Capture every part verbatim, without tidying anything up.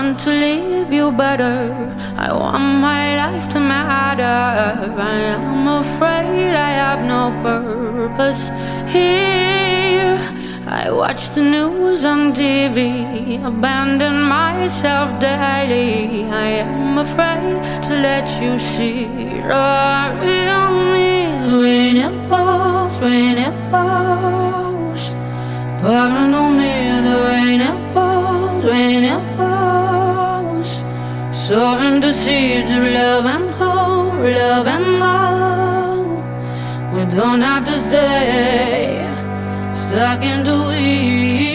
want to leave you better. I want my life to matter. I am afraid I have no purpose here. I watch the news on T V, abandon myself daily. I am afraid to let you see the real me. When it falls, when it falls, pouring on me, the rain it falls, when it falls, sowing the seeds of love and hope, love and hope. We don't have to stay stuck in the weeds.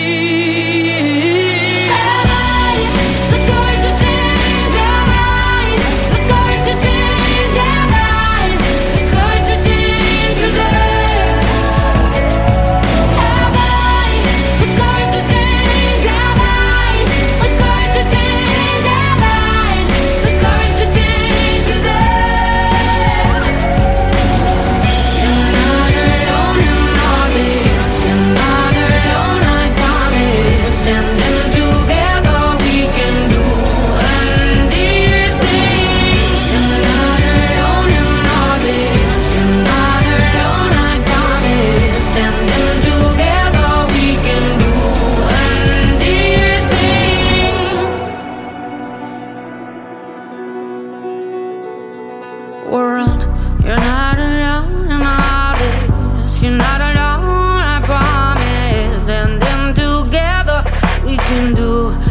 World, you're not alone in all this. You're not alone, I promise. And then together we can do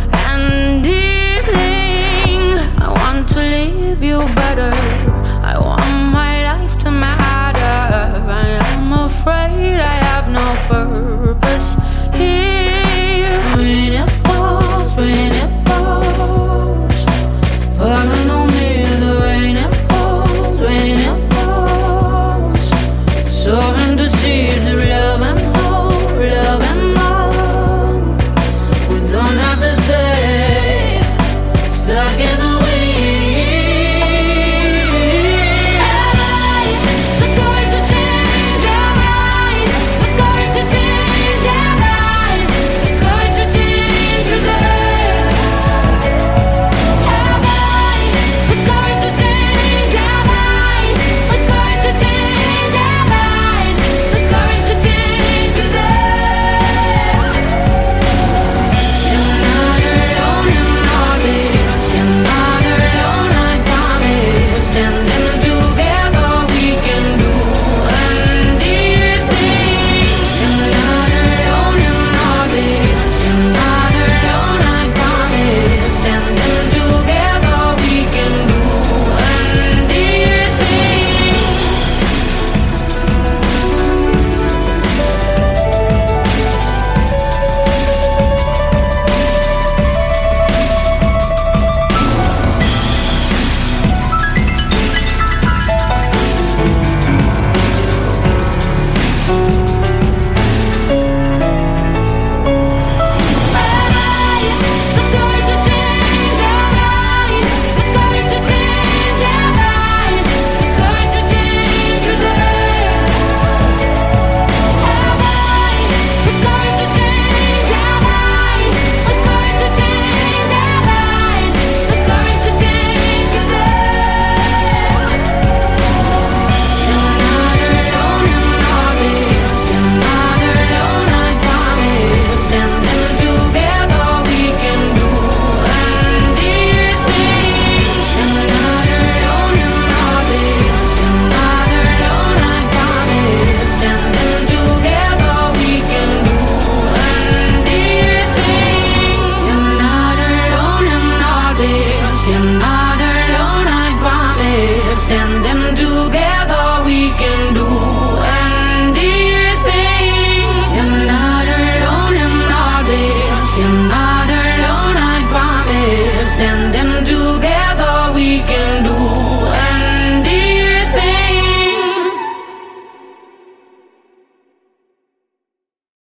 anything. I want to leave you better. I want my life to matter. I am afraid I have no purpose here. When it falls, when it falls, but I know